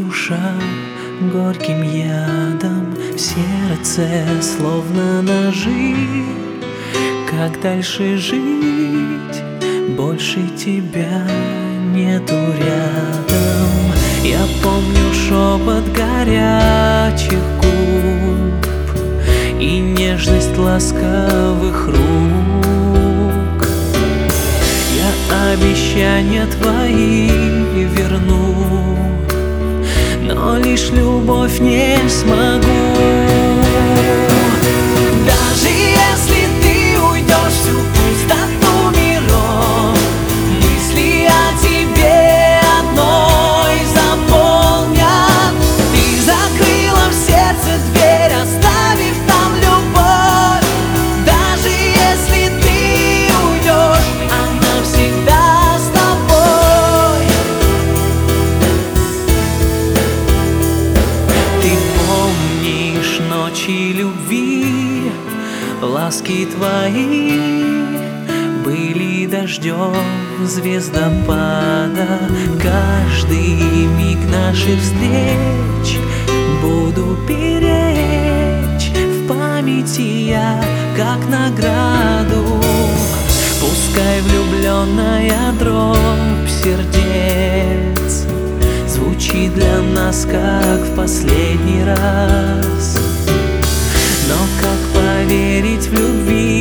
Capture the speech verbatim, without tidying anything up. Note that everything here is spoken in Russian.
душа горьким ядом в сердце, словно ножи. Как дальше жить? Больше тебя нету рядом. Я помню шепот горячих губ и нежность ласковых рук. Я обещания твои верну, но лишь любовь не смогу. Даже если ты уйдешь всю пустоту миров, мысли о тебе одной заполнят. Ты закрыла в сердце дверь, оставив там любовь. Даже если ты уйдешь, она всегда с тобой. Ты помнишь ночи любви, ласки твои были дождем звездопада. Каждый миг наших встреч буду беречь в памяти я, как награду. Пускай влюбленная дробь сердец звучит для нас, как в последний раз. Но как поверить в любви,